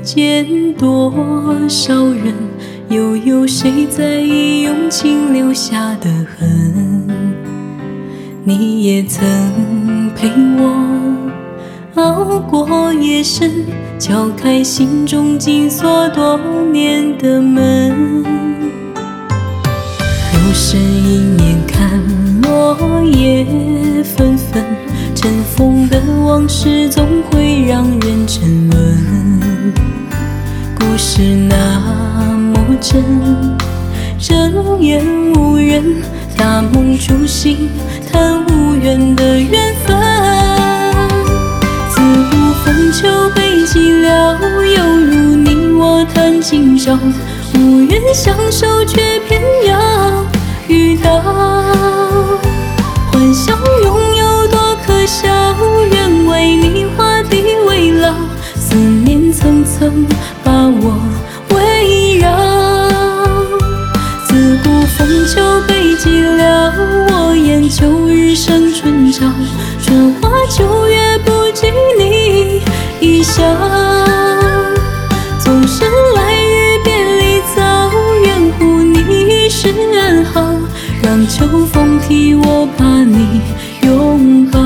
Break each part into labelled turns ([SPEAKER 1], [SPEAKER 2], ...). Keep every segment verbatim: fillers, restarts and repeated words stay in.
[SPEAKER 1] 间多少人，又有谁在意用情留下的痕？你也曾陪我熬过夜深，敲开心中紧锁多年的门。入深一面看落叶纷纷，尘封的往事总会让人沉沦。故事那么真，睁眼无人，大梦初醒，谈无缘的缘分。自古风秋悲寂寥，犹如你我谈今朝，无缘相守却偏要遇到。幻想拥有多可笑，愿为你画地为牢，思念层层把我围绕。自古风秋悲寂寥，我言秋日胜春朝，春花秋月不及你一笑。纵使来日别离早，愿护你一世安好，让秋风替我把你拥抱。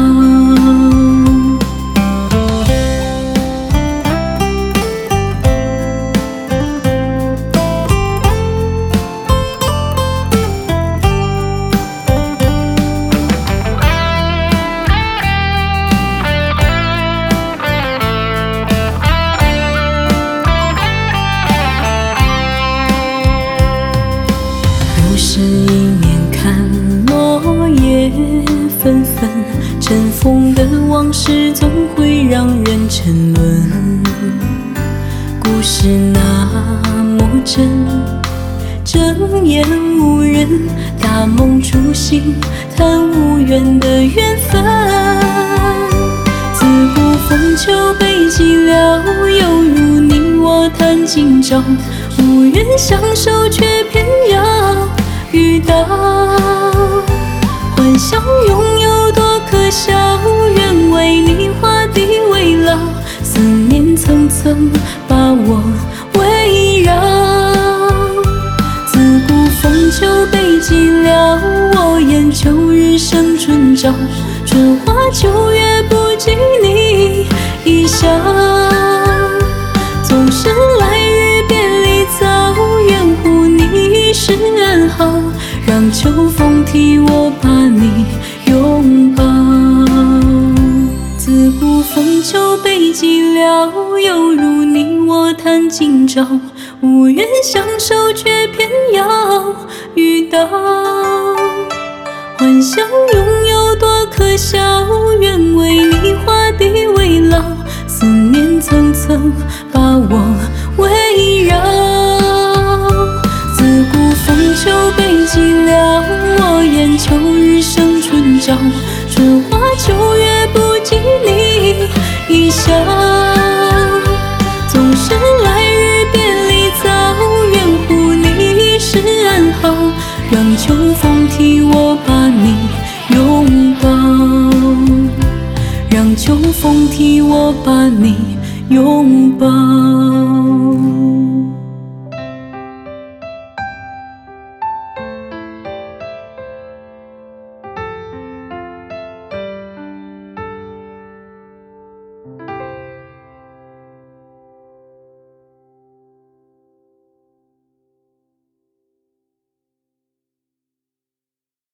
[SPEAKER 1] 是一面看落叶纷纷，尘封的往事总会让人沉沦。故事那么真，睁眼无人，大梦初醒，谈无缘的缘分。自古风秋悲寂寥，犹如你我谈今朝，无缘相守却偏要遇到。幻想拥有多可笑，愿为你画地为牢，思念层层把我围绕。自古风秋悲寂寥，我言秋日胜春朝，春花秋月不及你一笑。纵使来日别离早，愿护你一世安好，让秋风替我把你拥抱。自古风秋悲寂寥，犹如你我谈今朝，无缘相守却偏要遇到。幻想拥有多可笑，愿为你画地为牢，思念层层把我围绕。自古风秋悲寂寥，我言秋日胜春朝，春花秋月不及你一笑。纵使来日别离早，愿护你一世安好，让秋风替我把你拥抱，让秋风替我把你拥抱。